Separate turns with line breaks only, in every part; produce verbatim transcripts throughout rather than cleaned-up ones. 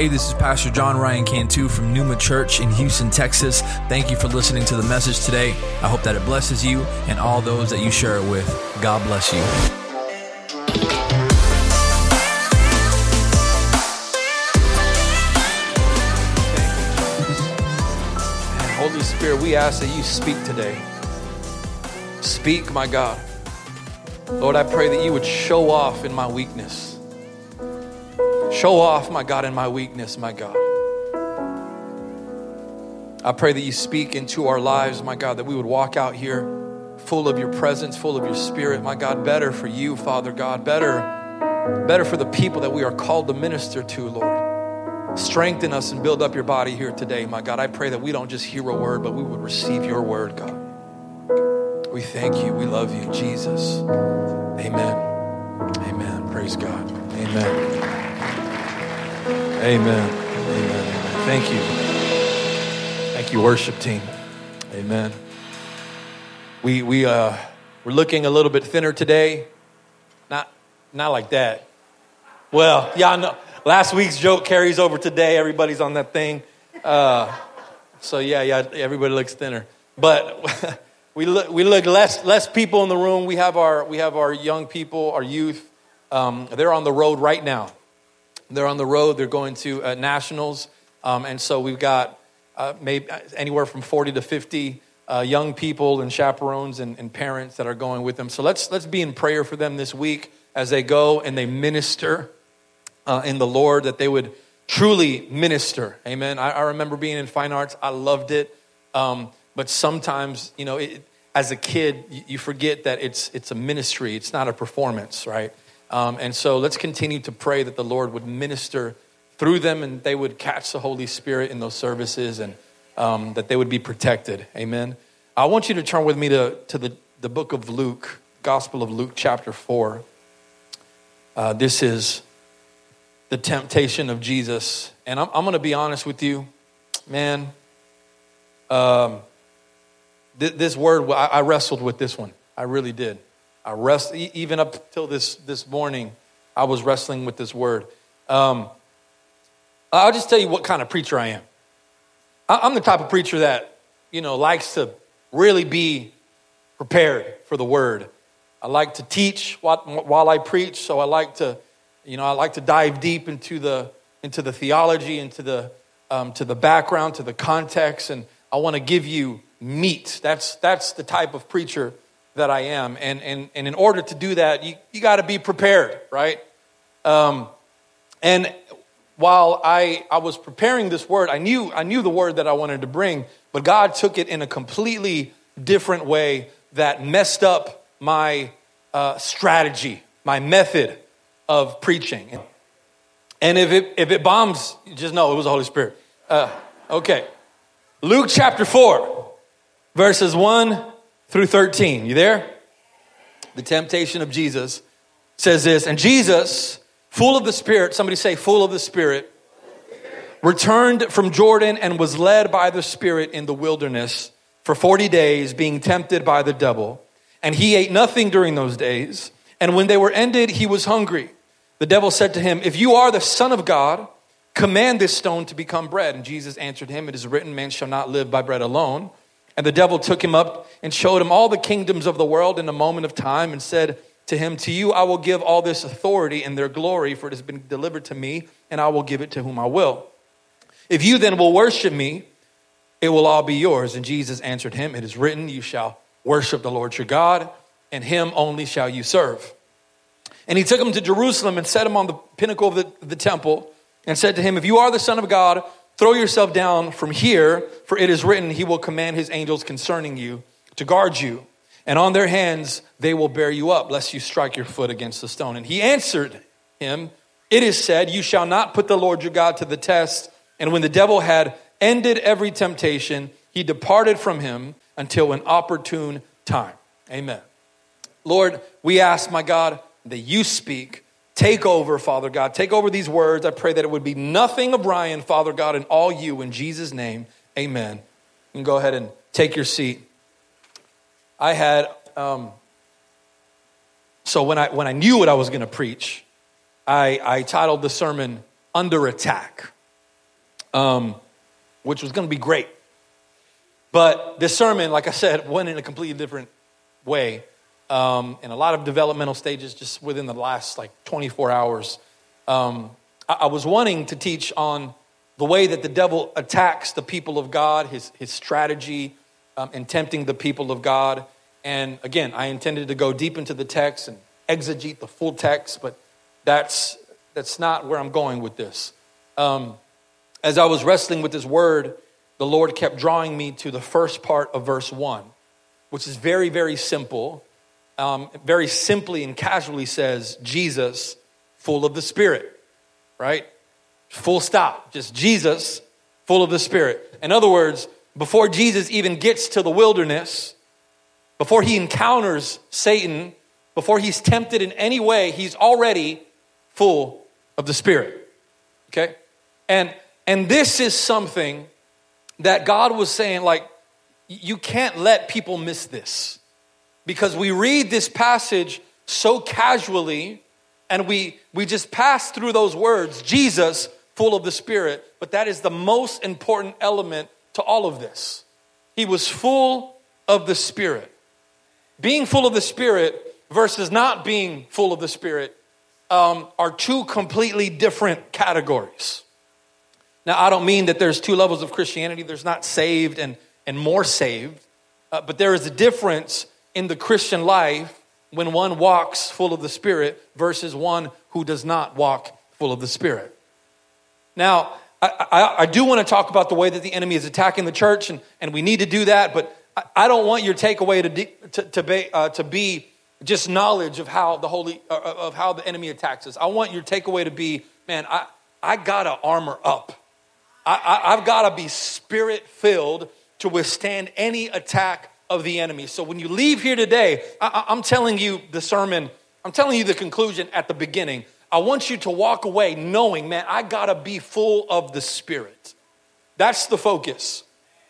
Hey, this is Pastor John Ryan Cantu from Pneuma Church in Houston, Texas. Thank you for listening to the message today. I hope that it blesses you and all those that you share it with. God bless you.
Holy Spirit, we ask that you speak today. Speak, my God. Lord, I pray that you would show off in my weakness. Show off, my God, in my weakness, my God. I pray that you speak into our lives, my God, that we would walk out here full of your presence, full of your spirit, my God, better for you, Father God, better, better for the people that we are called to minister to, Lord. Strengthen us and build up your body here today, my God. I pray that we don't just hear a word, but we would receive your word, God. We thank you. We love you, Jesus. Amen. Amen. Praise God. Amen. Amen. Amen. Amen. Thank you. Thank you, worship team. Amen. We we uh we're looking a little bit thinner today. Not not like that. Well, y'all know last week's joke carries over today. Everybody's on that thing. Uh, so yeah, yeah, everybody looks thinner. But we look we look less less people in the room. We have our we have our young people, our youth. Um, they're on the road right now. They're on the road. They're going to uh, nationals, um, and so we've got uh, maybe anywhere from forty to fifty uh, young people and chaperones and, and parents that are going with them. So let's let's be in prayer for them this week as they go and they minister uh, in the Lord. That they would truly minister. Amen. I, I remember being in fine arts. I loved it, um, but sometimes you know, it, as a kid, you, you forget that it's it's a ministry. It's not a performance, right? Um, and so let's continue to pray that the Lord would minister through them and they would catch the Holy Spirit in those services and um, that they would be protected. Amen. I want you to turn with me to, to the, the book of Luke, Gospel of Luke, chapter four. Uh, this is the temptation of Jesus. And I'm, I'm going to be honest with you, man. Um, th- this word, I, I wrestled with this one. I really did. I rest even up till this this morning. I was wrestling with this word. Um, I'll just tell you what kind of preacher I am. I'm the type of preacher that you know likes to really be prepared for the word. I like to teach while, while I preach, so I like to, you know, I like to dive deep into the into the theology, into the um, to the background, to the context, and I want to give you meat. That's that's the type of preacher that I am. And, and, and in order to do that, you, you got to be prepared, right? Um, and while I, I was preparing this word, I knew, I knew the word that I wanted to bring, but God took it in a completely different way that messed up my uh, strategy, my method of preaching. And if it, if it bombs, just know it was the Holy Spirit. Uh, okay. Luke chapter four, verses one through thirteen. You there? The temptation of Jesus says this. And Jesus, full of the Spirit, somebody say full of the Spirit, returned from Jordan and was led by the Spirit in the wilderness for forty days, being tempted by the devil. And he ate nothing during those days. And when they were ended, he was hungry. The devil said to him, if you are the Son of God, command this stone to become bread. And Jesus answered him, it is written, man shall not live by bread alone. And the devil took him up and showed him all the kingdoms of the world in a moment of time and said to him, to you I will give all this authority and their glory, for it has been delivered to me, and I will give it to whom I will. If you then will worship me, it will all be yours. And Jesus answered him, it is written, you shall worship the Lord your God, and him only shall you serve. And he took him to Jerusalem and set him on the pinnacle of the, the temple and said to him, if you are the Son of God, throw yourself down from here, for it is written, he will command his angels concerning you to guard you. And on their hands they will bear you up, lest you strike your foot against the stone. And he answered him, it is said, you shall not put the Lord your God to the test. And when the devil had ended every temptation, he departed from him until an opportune time. Amen. Lord, we ask, my God, that you speak. Take over, Father God. Take over these words. I pray that it would be nothing of Ryan, Father God, and all you in Jesus' name. Amen. You can go ahead and take your seat. I had, um, so when I when I knew what I was going to preach, I, I titled the sermon, Under Attack. um, which was going to be great. But this sermon, like I said, went in a completely different way. Um, in a lot of developmental stages, just within the last like twenty-four hours. Um, I, I was wanting to teach on the way that the devil attacks the people of God, his, his strategy um, in tempting the people of God. And again, I intended to go deep into the text and exegete the full text, but that's that's not where I'm going with this. Um, as I was wrestling with this word, the Lord kept drawing me to the first part of verse one, which is very, very simple. Um, very simply and casually says, Jesus, full of the Spirit, right? Full stop. Just Jesus, full of the Spirit. In other words, before Jesus even gets to the wilderness, before he encounters Satan, before he's tempted in any way, he's already full of the Spirit, okay? And, and this is something that God was saying, like, you can't let people miss this. Because we read this passage so casually and we, we just pass through those words, Jesus, full of the Spirit. But that is the most important element to all of this. He was full of the Spirit. Being full of the Spirit versus not being full of the Spirit um, are two completely different categories. Now, I don't mean that there's two levels of Christianity. There's not saved and, and more saved. Uh, but there is a difference in the Christian life when one walks full of the Spirit versus one who does not walk full of the Spirit. Now, I, I, I do want to talk about the way that the enemy is attacking the church, and, and we need to do that, but I, I don't want your takeaway to, de, to, to, be, uh, to be just knowledge of how the holy uh, of how the enemy attacks us. I want your takeaway to be, man, I, I got to armor up. I, I, I've got to be Spirit-filled to withstand any attack of the enemy. So when you leave here today, I, I'm telling you the sermon, I'm telling you the conclusion at the beginning. I want you to walk away knowing, man, I gotta be full of the Spirit. That's the focus.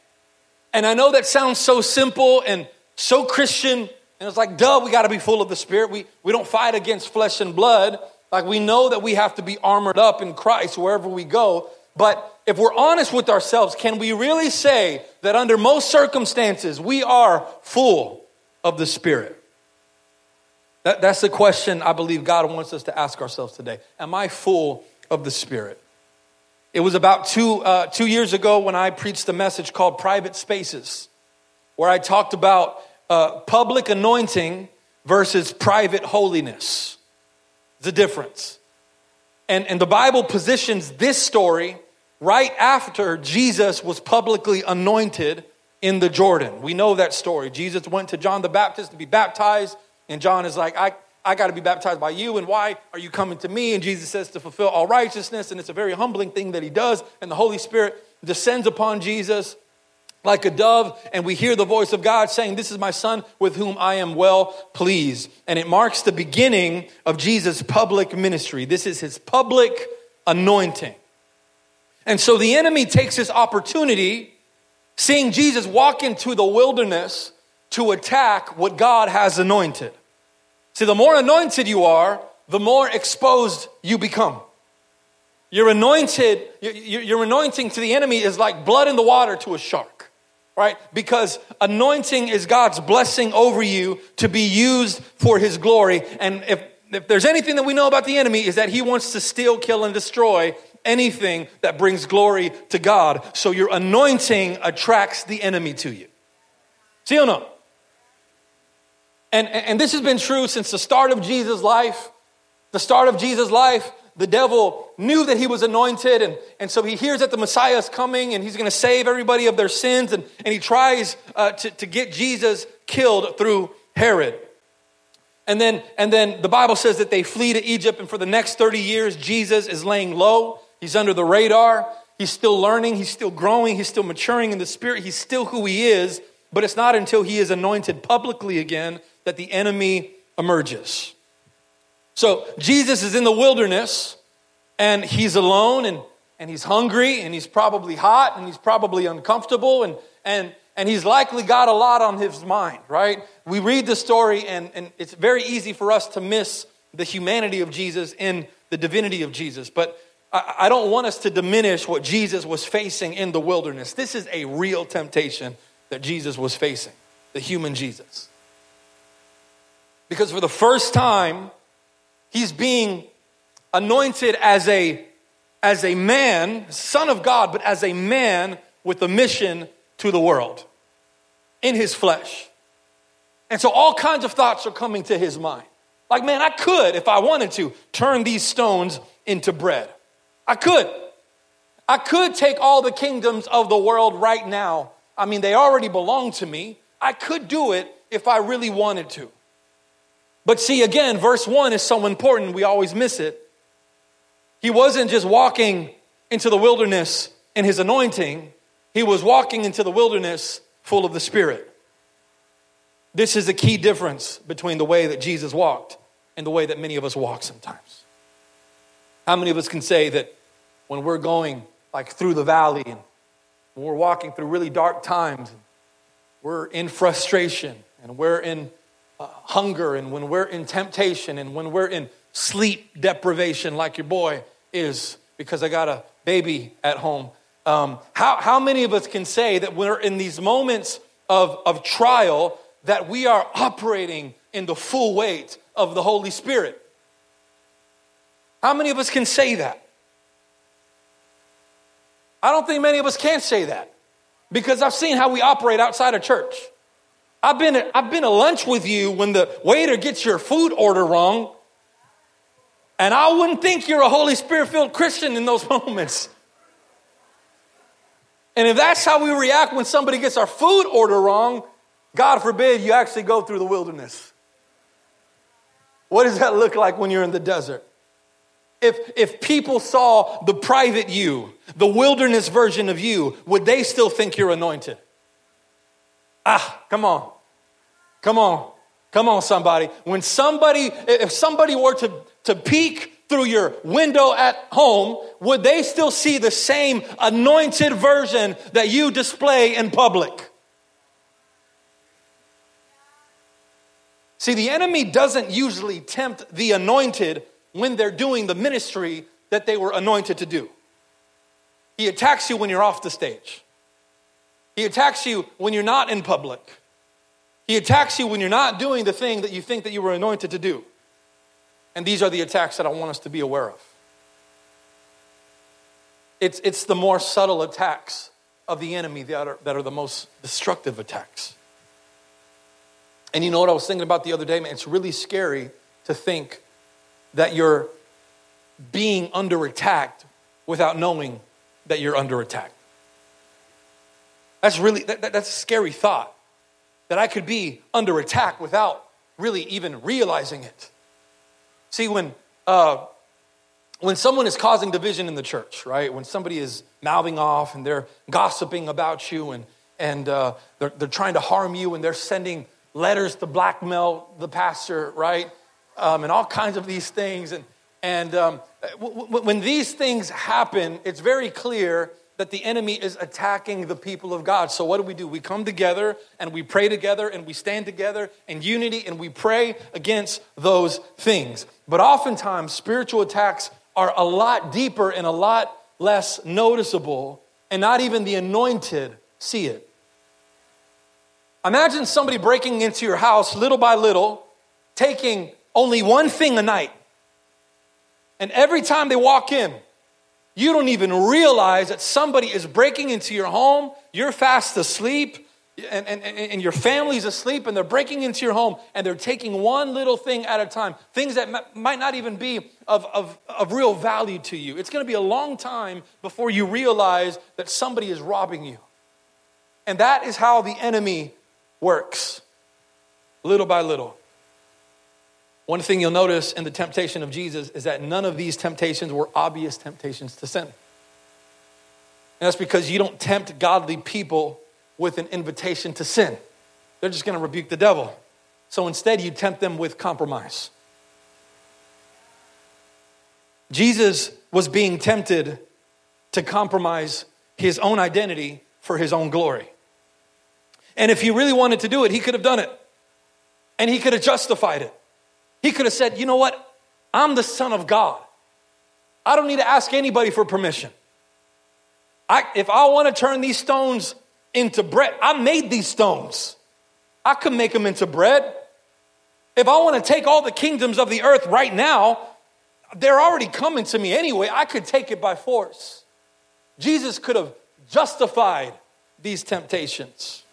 And I know that sounds so simple and so Christian, and it's like, duh, we gotta be full of the Spirit. We, we don't fight against flesh and blood. Like, we know that we have to be armored up in Christ wherever we go. But if we're honest with ourselves, can we really say that under most circumstances, we are full of the Spirit? That, that's the question I believe God wants us to ask ourselves today. Am I full of the Spirit? It was about two, uh, two years ago when I preached a message called Private Spaces, where I talked about uh, public anointing versus private holiness. The difference. And, and the Bible positions this story right after Jesus was publicly anointed in the Jordan. We know that story. Jesus went to John the Baptist to be baptized, and John is like, I, I got to be baptized by you, and why are you coming to me? And Jesus says to fulfill all righteousness, and it's a very humbling thing that he does, and the Holy Spirit descends upon Jesus like a dove, and we hear the voice of God saying, this is my son with whom I am well pleased. And it marks the beginning of Jesus' public ministry. This is his public anointing. And so the enemy takes this opportunity, seeing Jesus walk into the wilderness, to attack what God has anointed. See, the more anointed you are, the more exposed you become. Your anointed, your, your anointing to the enemy is like blood in the water to a shark. Right? Because anointing is God's blessing over you to be used for his glory. And if, if there's anything that we know about the enemy, is that he wants to steal, kill, and destroy anything that brings glory to God. So your anointing attracts the enemy to you. See or no? And, and this has been true since the start of Jesus' life. The start of Jesus' life, the devil knew that he was anointed, and, and so he hears that the Messiah is coming and he's going to save everybody of their sins, and, and he tries uh, to, to get Jesus killed through Herod. And then, and then the Bible says that they flee to Egypt, and for the next thirty years, Jesus is laying low. He's under the radar. He's still learning. He's still growing. He's still maturing in the Spirit. He's still who he is, but it's not until he is anointed publicly again that the enemy emerges. So Jesus is in the wilderness, and he's alone, and, and he's hungry, and he's probably hot, and he's probably uncomfortable, and and and he's likely got a lot on his mind, right? We read the story, and, and it's very easy for us to miss the humanity of Jesus in the divinity of Jesus. But I, I don't want us to diminish what Jesus was facing in the wilderness. This is a real temptation that Jesus was facing, the human Jesus. Because for the first time, he's being anointed as a, as a man, son of God, but as a man with a mission to the world in his flesh. And so all kinds of thoughts are coming to his mind. Like, man, I could, if I wanted to, turn these stones into bread. I could. I could take all the kingdoms of the world right now. I mean, they already belong to me. I could do it if I really wanted to. But see, again, verse one is so important. We always miss it. He wasn't just walking into the wilderness in his anointing. He was walking into the wilderness full of the Spirit. This is a key difference between the way that Jesus walked and the way that many of us walk sometimes. How many of us can say that when we're going like through the valley and when we're walking through really dark times, and we're in frustration and we're in uh, hunger and when we're in temptation and when we're in sleep deprivation like your boy is because I got a baby at home. Um, how, how many of us can say that we're in these moments of, of trial that we are operating in the full weight of the Holy Spirit? How many of us can say that? I don't think many of us can say that because I've seen how we operate outside of church. I've been, I've been to lunch with you when the waiter gets your food order wrong, and I wouldn't think you're a Holy Spirit-filled Christian in those moments. And if that's how we react when somebody gets our food order wrong, God forbid you actually go through the wilderness. What does that look like when you're in the desert? If, if people saw the private you, the wilderness version of you, would they still think you're anointed? Ah, come on. Come on. Come on, somebody. When somebody, if somebody were to, to peek through your window at home, would they still see the same anointed version that you display in public? See, the enemy doesn't usually tempt the anointed when they're doing the ministry that they were anointed to do. He attacks you when you're off the stage. He attacks you when you're not in public. He attacks you when you're not doing the thing that you think that you were anointed to do. And these are the attacks that I want us to be aware of. It's, it's the more subtle attacks of the enemy that are, that are the most destructive attacks. And you know what I was thinking about the other day, man? It's really scary to think that you're being under attack without knowing that you're under attack. That's really, that, that, that's a scary thought. That I could be under attack without really even realizing it. See, when uh, when someone is causing division in the church, right? When somebody is mouthing off and they're gossiping about you and, and uh, they're, they're trying to harm you and they're sending letters to blackmail the pastor, right? Um, and all kinds of these things. And, and um, w- w- when these things happen, it's very clear that the enemy is attacking the people of God. So what do we do? We come together and we pray together and we stand together in unity and we pray against those things. But oftentimes spiritual attacks are a lot deeper and a lot less noticeable, and not even the anointed see it. Imagine somebody breaking into your house little by little, taking only one thing a night. And every time they walk in, you don't even realize that somebody is breaking into your home. You're fast asleep and, and, and your family's asleep and they're breaking into your home and they're taking one little thing at a time. Things that m- might not even be of, of, of real value to you. It's going to be a long time before you realize that somebody is robbing you. And that is how the enemy works, little by little. One thing you'll notice in the temptation of Jesus is that none of these temptations were obvious temptations to sin. And that's because you don't tempt godly people with an invitation to sin. They're just going to rebuke the devil. So instead, you tempt them with compromise. Jesus was being tempted to compromise his own identity for his own glory. And if he really wanted to do it, he could have done it. And he could have justified it. He could have said, you know what? I'm the Son of God. I don't need to ask anybody for permission. I, if I want to turn these stones into bread, I made these stones. I could make them into bread. If I want to take all the kingdoms of the earth right now, they're already coming to me anyway. I could take it by force. Jesus could have justified these temptations.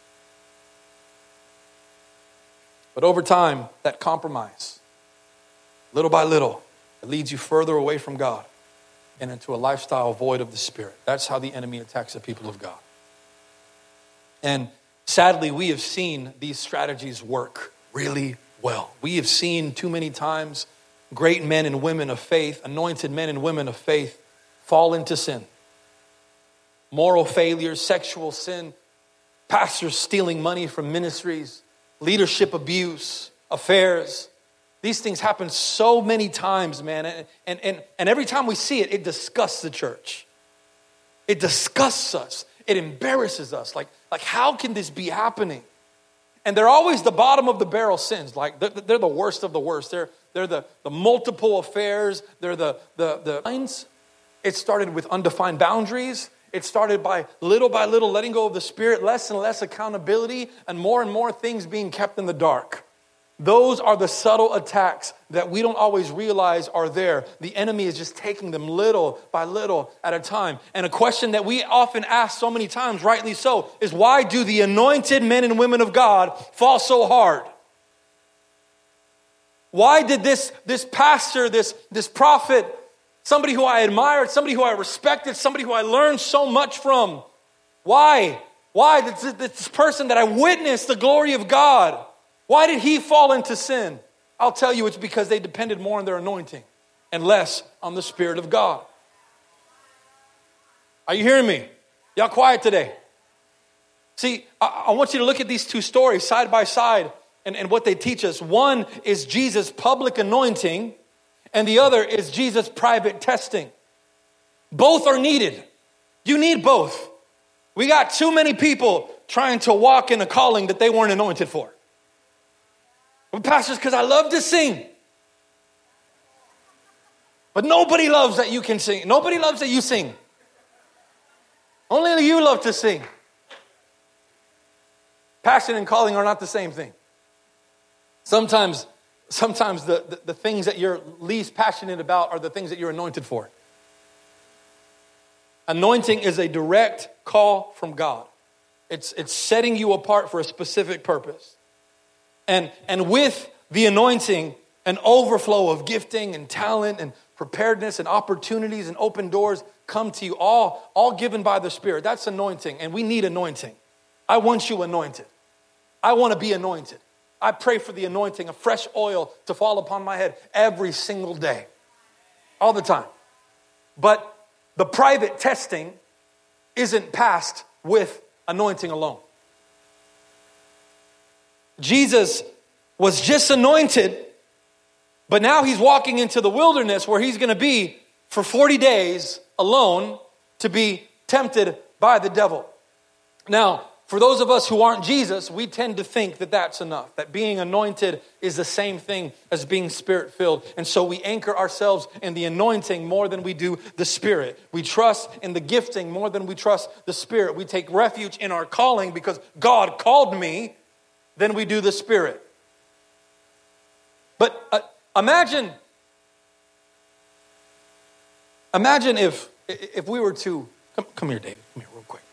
But over time, that compromise, little by little, it leads you further away from God and into a lifestyle void of the Spirit. That's how the enemy attacks the people of God. And sadly, we have seen these strategies work really well. We have seen too many times great men and women of faith, anointed men and women of faith, fall into sin. Moral failures, sexual sin, pastors stealing money from ministries, leadership abuse, affairs. These things happen so many times, man. And, and, and, and every time we see it, it disgusts the church. It disgusts us. It embarrasses us. Like, like how can this be happening? And they're always the bottom of the barrel sins. Like they're, they're the worst of the worst. They're, they're the, the multiple affairs. They're the, the, the lines. It started with undefined boundaries. It started by little by little letting go of the Spirit, less and less accountability, and more and more things being kept in the dark. Those are the subtle attacks that we don't always realize are there. The enemy is just taking them little by little at a time. And a question that we often ask so many times, rightly so, is why do the anointed men and women of God fall so hard? Why did this, this pastor, this, this prophet, somebody who I admired, somebody who I respected, somebody who I learned so much from, why? Why did this, this person that I witnessed the glory of God, why did he fall into sin? I'll tell you, it's because they depended more on their anointing and less on the Spirit of God. Are you hearing me? Y'all quiet today? See, I, I want you to look at these two stories side by side and, and what they teach us. One is Jesus' public anointing, and the other is Jesus' private testing. Both are needed. You need both. We got too many people trying to walk in a calling that they weren't anointed for. Well, pastors, because I love to sing. But nobody loves that you can sing. Nobody loves that you sing. Only you love to sing. Passion and calling are not the same thing. Sometimes, sometimes the, the, the things that you're least passionate about are the things that you're anointed for. Anointing is a direct call from God. It's, it's setting you apart for a specific purpose. And, and with the anointing, an overflow of gifting and talent and preparedness and opportunities and open doors come to you, all, all given by the Spirit. That's anointing, and we need anointing. I want you anointed. I want to be anointed. I pray for the anointing of fresh oil to fall upon my head every single day, all the time. But the private testing isn't passed with anointing alone. Jesus was just anointed, but now he's walking into the wilderness where he's going to be for forty days alone to be tempted by the devil. Now, for those of us who aren't Jesus, we tend to think that that's enough, that being anointed is the same thing as being Spirit-filled. And so we anchor ourselves in the anointing more than we do the Spirit. We trust in the gifting more than we trust the Spirit. We take refuge in our calling because God called me. Then we do the Spirit. But uh, imagine, imagine if if we were to, come, come here, David, come here real quick.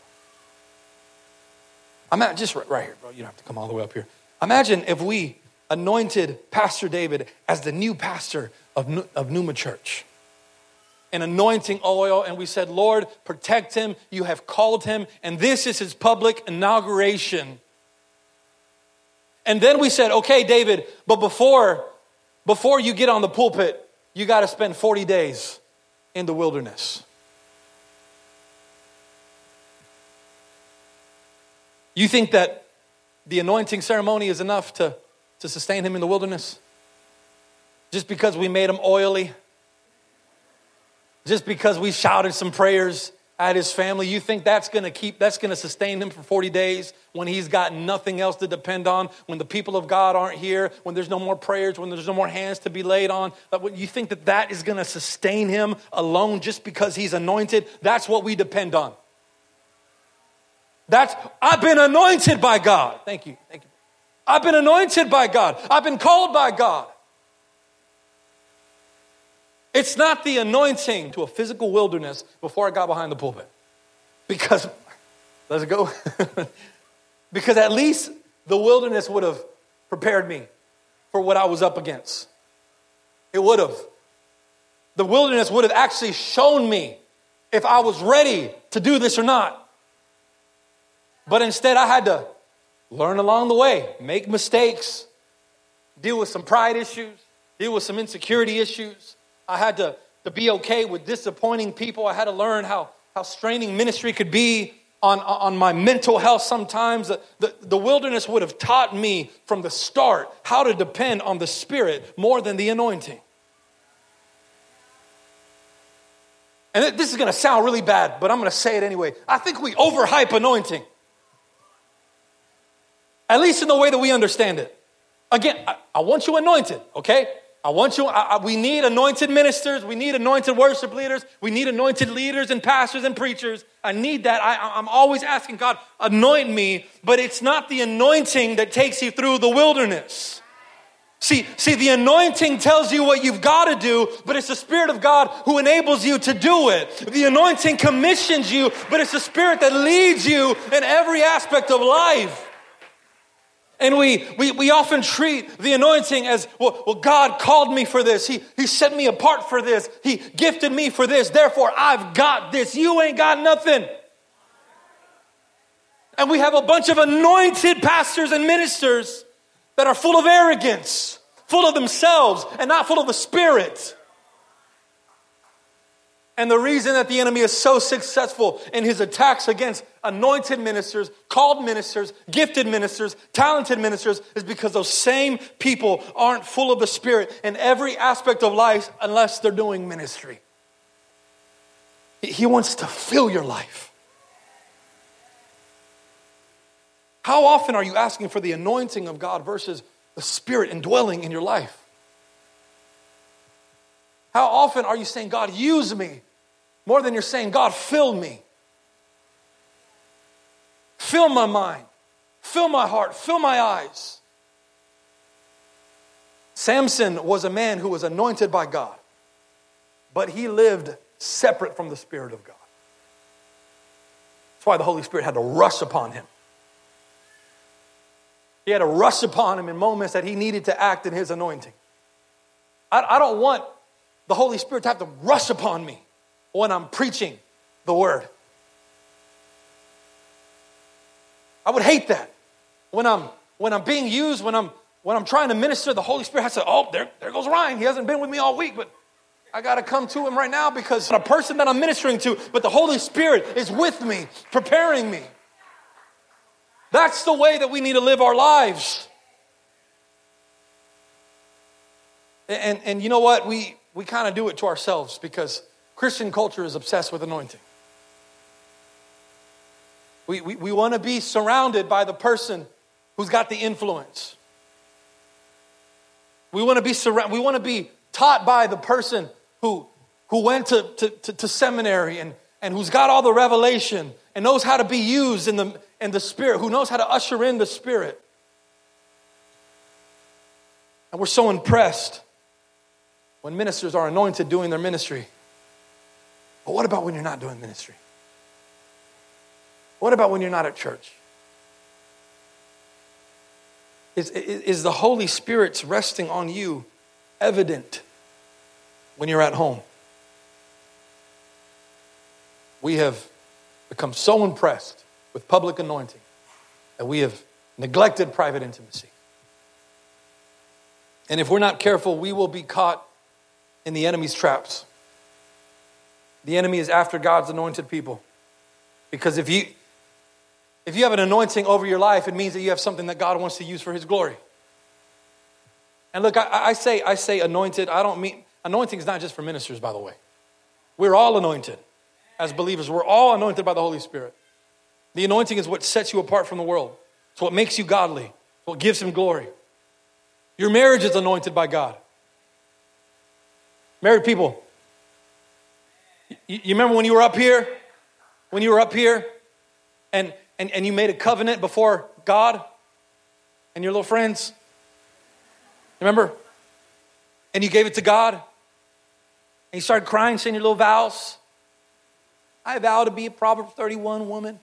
I'm at, just right, right here, bro. You don't have to come all the way up here. Imagine if we anointed Pastor David as the new pastor of, of Numa Church. An anointing oil, and we said, Lord, protect him. You have called him, and this is his public inauguration. And then we said, okay, David, but before, before you get on the pulpit, you got to spend forty days in the wilderness. You think that the anointing ceremony is enough to, to sustain him in the wilderness? Just because we made him oily? Just because we shouted some prayers at his family. You think that's going to keep, that's going to sustain him for forty days when he's got nothing else to depend on, when the people of God aren't here, when there's no more prayers, when there's no more hands to be laid on? You think that that is going to sustain him alone just because he's anointed? That's what we depend on. That's, I've been anointed by God. Thank you. Thank you. I've been anointed by God. I've been called by God. It's not the anointing to a physical wilderness before I got behind the pulpit. Because, let's go. Because at least the wilderness would have prepared me for what I was up against. It would have. The wilderness would have actually shown me if I was ready to do this or not. But instead I had to learn along the way, make mistakes, deal with some pride issues, deal with some insecurity issues. I had to, to be okay with disappointing people. I had to learn how, how straining ministry could be on, on my mental health sometimes. The, the, the wilderness would have taught me from the start how to depend on the Spirit more than the anointing. And this is going to sound really bad, but I'm going to say it anyway. I think we overhype anointing. At least in the way that we understand it. Again, I, I want you anointed, okay? I want you, I, I, we need anointed ministers. We need anointed worship leaders. We need anointed leaders and pastors and preachers. I need that. I, I'm always asking God, anoint me. But it's not the anointing that takes you through the wilderness. See, see, the anointing tells you what you've got to do, but it's the Spirit of God who enables you to do it. The anointing commissions you, but it's the Spirit that leads you in every aspect of life. And we, we we often treat the anointing as, well, well, God called me for this. He, he set me apart for this. He gifted me for this. Therefore, I've got this. You ain't got nothing. And we have a bunch of anointed pastors and ministers that are full of arrogance, full of themselves, and not full of the Spirit. And the reason that the enemy is so successful in his attacks against anointed ministers, called ministers, gifted ministers, talented ministers is because those same people aren't full of the Spirit in every aspect of life unless they're doing ministry. He wants to fill your life. How often are you asking for the anointing of God versus the Spirit indwelling in your life? How often are you saying, God, use me, more than you're saying, God, fill me? Fill my mind, fill my heart, fill my eyes. Samson was a man who was anointed by God, but he lived separate from the Spirit of God. That's why the Holy Spirit had to rush upon him. He had to rush upon him in moments that he needed to act in his anointing. I, I don't want the Holy Spirit to have to rush upon me when I'm preaching the word. I would hate that. When I'm when I'm being used, when I'm when I'm trying to minister, the Holy Spirit has to, oh, there, there goes Ryan. He hasn't been with me all week, but I got to come to him right now because a person that I'm ministering to, but the Holy Spirit is with me, preparing me. That's the way that we need to live our lives. And, and you know what? We, we kind of do it to ourselves because Christian culture is obsessed with anointing. We, we, we want to be surrounded by the person who's got the influence. We want to be surrounded. We want to be taught by the person who, who went to, to, to, to seminary and, and who's got all the revelation and knows how to be used in the, in the Spirit, who knows how to usher in the Spirit. And we're so impressed when ministers are anointed doing their ministry. But what about when you're not doing ministry? What about when you're not at church? Is, is, is the Holy Spirit's resting on you evident when you're at home? We have become so impressed with public anointing that we have neglected private intimacy. And if we're not careful, we will be caught in the enemy's traps. The enemy is after God's anointed people. Because if you if you have an anointing over your life, it means that you have something that God wants to use for his glory. And look, I, I say I say anointed. I don't mean, anointing is not just for ministers, by the way. We're all anointed. as believers. We're all anointed by the Holy Spirit. The anointing is what sets you apart from the world. It's what makes you godly. It's what gives him glory. Your marriage is anointed by God. Married people, you, you remember when you were up here? When you were up here and, and, and you made a covenant before God and your little friends? Remember? And you gave it to God? And you started crying, saying your little vows? I vow to be a Proverbs thirty-one woman.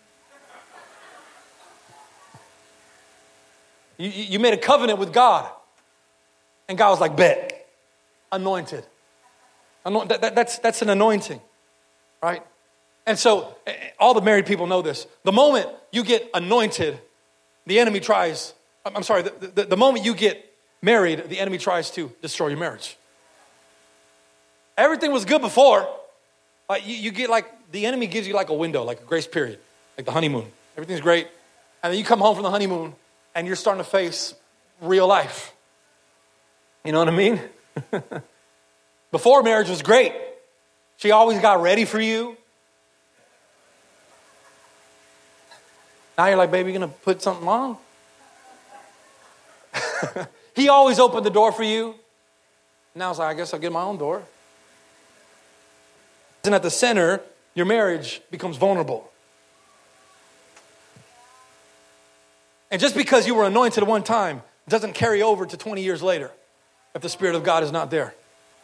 You, you made a covenant with God. And God was like, bet. Anointed. Anoint, that, that, that's, that's an anointing, right? And so all the married people know this. The moment you get anointed, the enemy tries, I'm sorry, the, the, the moment you get married, the enemy tries to destroy your marriage. Everything was good before. Like you, you get like, the enemy gives you like a window, like a grace period, like the honeymoon. Everything's great. And then you come home from the honeymoon and you're starting to face real life. You know what I mean? Before, marriage was great. She always got ready for you. Now you're like, baby, you gonna put something on? He always opened the door for you. Now it's like, I guess I'll get my own door. And at the center, your marriage becomes vulnerable. And just because you were anointed at one time doesn't carry over to twenty years later if the Spirit of God is not there.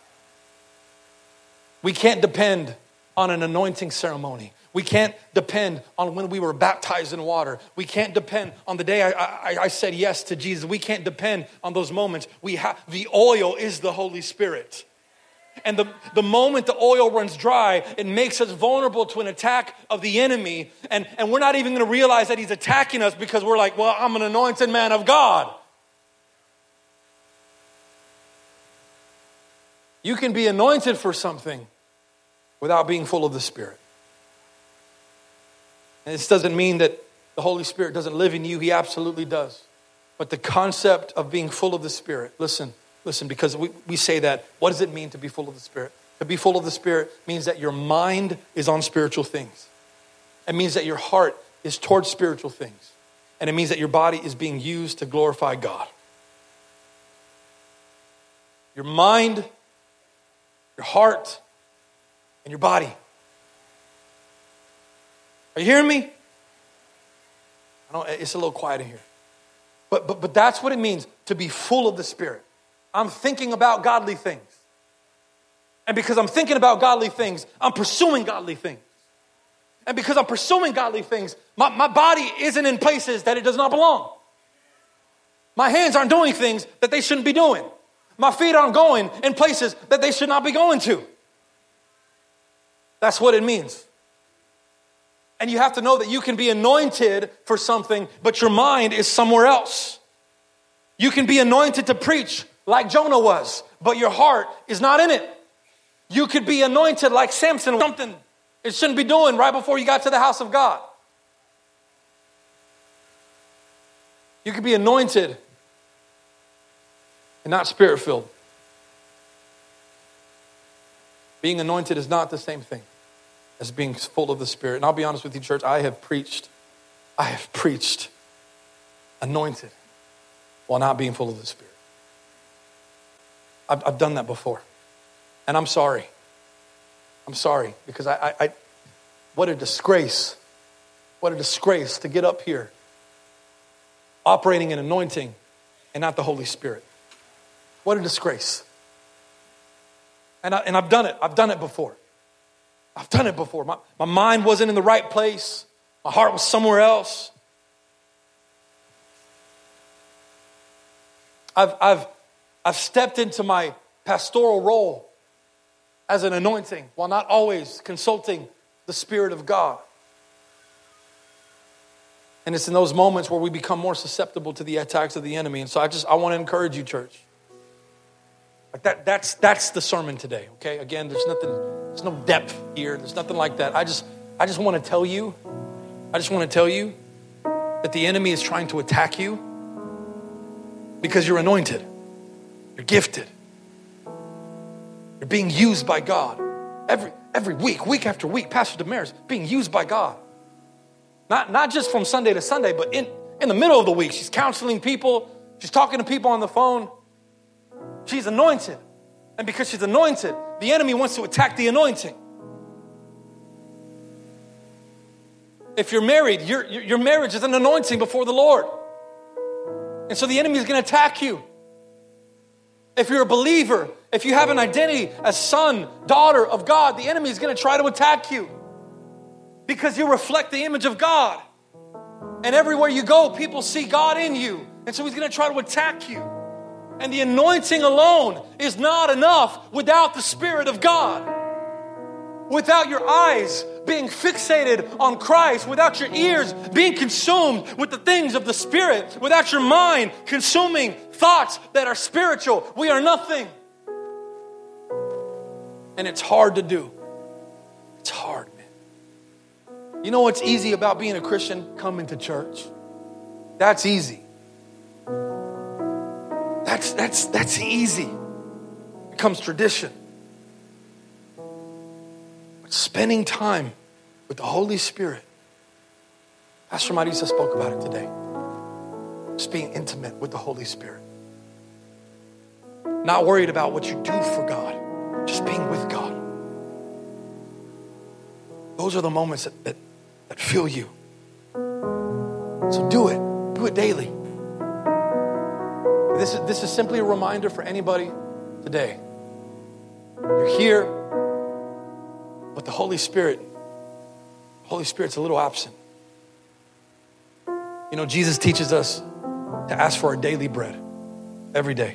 We can't depend on an anointing ceremony. We can't depend on when we were baptized in water. We can't depend on the day I, I, I said yes to Jesus. We can't depend on those moments. We have the oil is the Holy Spirit. And the, the moment the oil runs dry, it makes us vulnerable to an attack of the enemy. And, and we're not even going to realize that he's attacking us because we're like, well, I'm an anointed man of God. You can be anointed for something without being full of the Spirit. And this doesn't mean that the Holy Spirit doesn't live in you. He absolutely does. But the concept of being full of the Spirit, listen, listen, because we, we say that. What does it mean to be full of the Spirit? To be full of the Spirit means that your mind is on spiritual things. It means that your heart is towards spiritual things. And it means that your body is being used to glorify God. Your mind, your heart, and your body. Are you hearing me? I don't, it's a little quiet in here. But, but, but that's what it means to be full of the Spirit. I'm thinking about godly things. And because I'm thinking about godly things, I'm pursuing godly things. And because I'm pursuing godly things, my, my body isn't in places that it does not belong. My hands aren't doing things that they shouldn't be doing. My feet aren't going in places that they should not be going to. That's what it means. And you have to know that you can be anointed for something, but your mind is somewhere else. You can be anointed to preach like Jonah was, but your heart is not in it. You could be anointed like Samson, something it shouldn't be doing right before you got to the house of God. You could be anointed and not spirit-filled. Being anointed is not the same thing as being full of the Spirit. And I'll be honest with you, church, I have preached, I have preached anointed while not being full of the Spirit. I've, I've done that before. And I'm sorry. I'm sorry because I, I, I, what a disgrace. What a disgrace to get up here operating in anointing and not the Holy Spirit. What a disgrace. And, I, and I've done it. I've done it before. I've done it before. My, my mind wasn't in the right place. My heart was somewhere else. I've, I've, I've stepped into my pastoral role as an anointing while not always consulting the Spirit of God. And it's in those moments where we become more susceptible to the attacks of the enemy. And so I just, I want to encourage you, church. Like that, that's, that's the sermon today, okay? Again, there's nothing, there's no depth here. There's nothing like that. I just, I just want to tell you, I just want to tell you that the enemy is trying to attack you because you're anointed. You're gifted. You're being used by God. Every, every week, week after week, Pastor Damaris being used by God. Not, not just from Sunday to Sunday, but in, in the middle of the week. She's counseling people. She's talking to people on the phone. She's anointed. And because she's anointed, the enemy wants to attack the anointing. If you're married, your, your marriage is an anointing before the Lord. And so the enemy is going to attack you. If you're a believer, if you have an identity as son, daughter of God, the enemy is going to try to attack you because you reflect the image of God. And everywhere you go, people see God in you. And so he's going to try to attack you. And the anointing alone is not enough without the Spirit of God. Without your eyes being fixated on Christ, without your ears being consumed with the things of the Spirit, without your mind consuming thoughts that are spiritual, we are nothing. And it's hard to do. It's hard, man. You know what's easy about being a Christian? Coming to church. That's easy. That's, that's, that's easy. It becomes tradition. Spending time with the Holy Spirit. Pastor Marisa spoke about it today. Just being intimate with the Holy Spirit. Not worried about what you do for God. Just being with God. Those are the moments that, that, that fill you. So do it. Do it daily. This is, this is simply a reminder for anybody today. You're here. But the Holy Spirit, the Holy Spirit's a little absent. You know, Jesus teaches us to ask for our daily bread every day.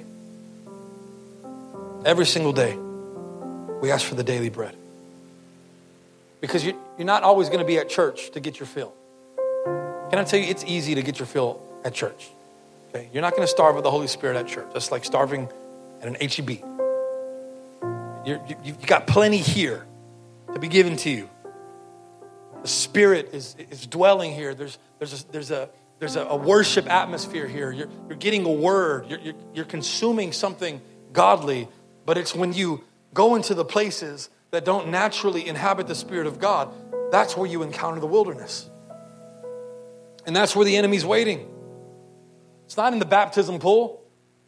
Every single day, we ask for the daily bread. Because you, you're not always going to be at church to get your fill. Can I tell you, it's easy to get your fill at church. Okay? You're not going to starve with the Holy Spirit at church. That's like starving at an H E B. You're, you, you've got plenty here to be given to you. The Spirit is, is dwelling here. There's, there's, a, there's, a, there's a, a worship atmosphere here. You're, you're getting a word. You're, you're, you're consuming something godly. But it's when you go into the places that don't naturally inhabit the Spirit of God, that's where you encounter the wilderness. And that's where the enemy's waiting. It's not in the baptism pool.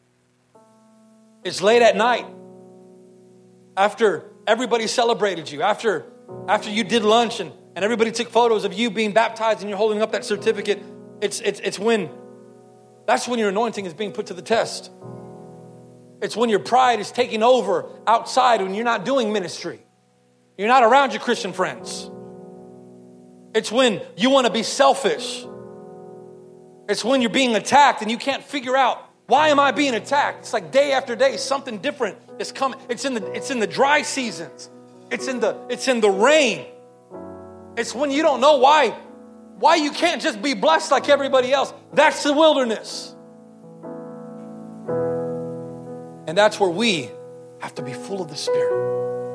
It's late at night. After everybody celebrated you, after, after you did lunch and, and everybody took photos of you being baptized and you're holding up that certificate, it's, it's, it's when, that's when your anointing is being put to the test. It's when your pride is taking over outside when you're not doing ministry. You're not around your Christian friends. It's when you want to be selfish. It's when you're being attacked and you can't figure out, why am I being attacked? It's like day after day, something different is coming. It's in the, it's in the dry seasons. It's in the, it's in the rain. It's when you don't know why, why you can't just be blessed like everybody else. That's the wilderness. And that's where we have to be full of the Spirit.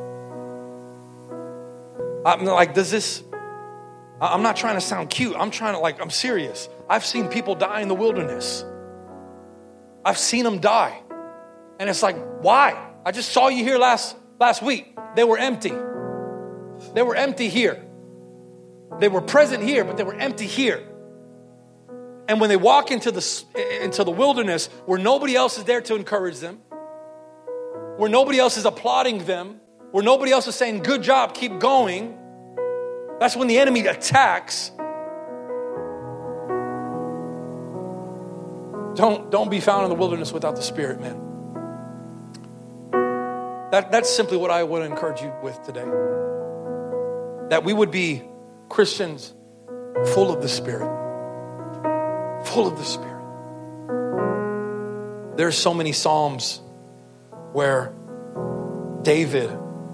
I'm like, does this, I'm not trying to sound cute. I'm trying to like, I'm serious. I've seen people die in the wilderness. I've seen them die. And it's like, why? I just saw you here last, last week. They were empty. They were empty here. They were present here, but they were empty here. And when they walk into the, into the wilderness where nobody else is there to encourage them, where nobody else is applauding them, where nobody else is saying, good job, keep going, that's when the enemy attacks. Don't, don't be found in the wilderness without the Spirit, man. That, that's simply what I would encourage you with today. That we would be Christians full of the Spirit. Full of the Spirit. There's so many Psalms where David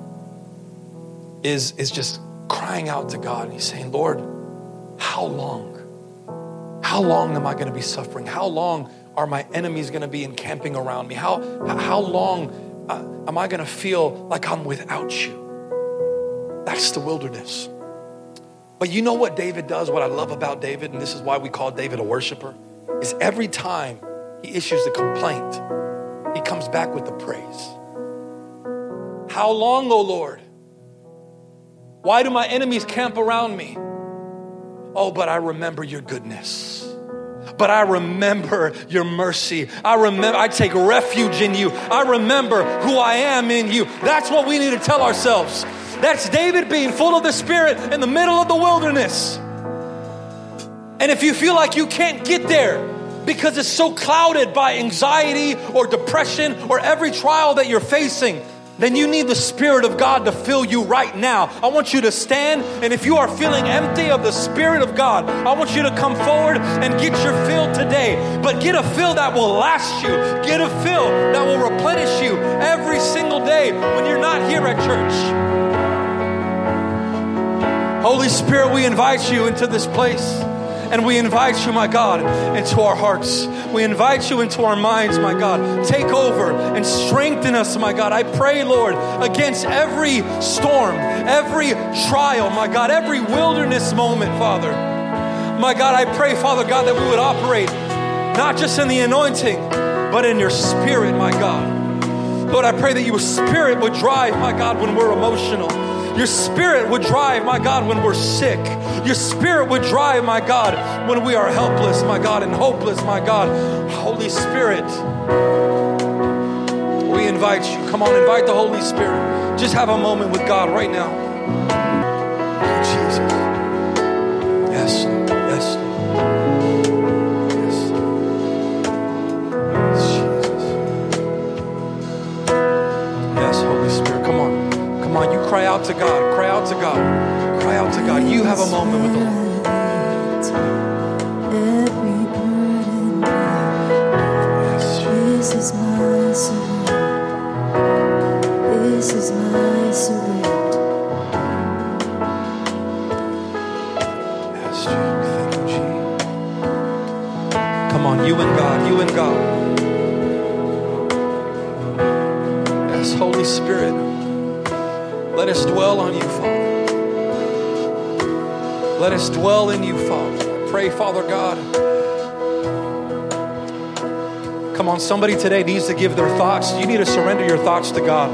is, is just crying out to God. And he's saying, Lord, how long? How long am I going to be suffering? How long are my enemies going to be encamping around me? How, how long uh, am I going to feel like I'm without you? That's the wilderness. But you know what David does? What I love about David, and this is why we call David a worshiper, is every time he issues a complaint, he comes back with the praise. How long, O Lord? Why do my enemies camp around me? Oh, but I remember your goodness. But I remember your mercy. I remember, I take refuge in you. I remember who I am in you. That's what we need to tell ourselves. That's David being full of the Spirit in the middle of the wilderness. And if you feel like you can't get there because it's so clouded by anxiety or depression or every trial that you're facing, then you need the Spirit of God to fill you right now. I want you to stand, and if you are feeling empty of the Spirit of God, I want you to come forward and get your fill today. But get a fill that will last you. Get a fill that will replenish you every single day when you're not here at church. Holy Spirit, we invite you into this place. And we invite you, my God, into our hearts. We invite you into our minds, my God. Take over and strengthen us, my God. I pray, Lord, against every storm, every trial, my God, every wilderness moment, Father. My God, I pray, Father God, that we would operate not just in the anointing, but in your Spirit, my God. Lord, I pray that your Spirit would drive, my God, when we're emotional. Your Spirit would drive, my God, when we're sick. Your Spirit would drive, my God, when we are helpless, my God, and hopeless, my God. Holy Spirit, we invite you. Come on, invite the Holy Spirit. Just have a moment with God right now. Oh, Jesus. Yes, Lord. Yes, Lord. Yes, Lord. Jesus. Yes, Holy Spirit. Come on. Come on, you cry out to God. Cry out to God. Cry out to God. You have a moment with the Lord. Yes,
this is my surrender. This is my surrender.
Yes, thank you, Jesus. Come on, you and God. You and God. Yes, Holy Spirit. Let us dwell on you, Father. Let us dwell in you, Father. I pray, Father God. Come on, somebody today needs to give their thoughts. You need to surrender your thoughts to God.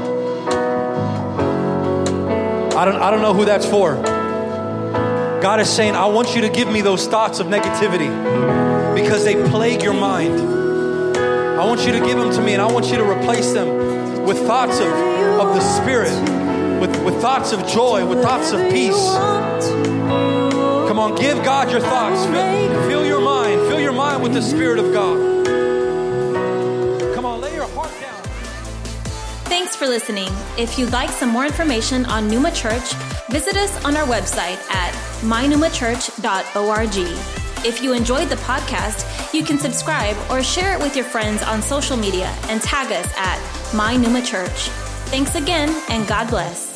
I don't, I don't know who that's for. God is saying, I want you to give me those thoughts of negativity because they plague your mind. I want you to give them to me, and I want you to replace them with thoughts of, of the Spirit. With, with thoughts of joy, with thoughts of peace. Come on, give God your thoughts. Fill, fill your mind. Fill your mind with the Spirit of God. Come on, lay your heart down.
Thanks for listening. If you'd like some more information on Pneuma Church, visit us on our website at my pneuma church dot org. If you enjoyed the podcast, you can subscribe or share it with your friends on social media and tag us at My Pneuma Church. Thanks again, and God bless.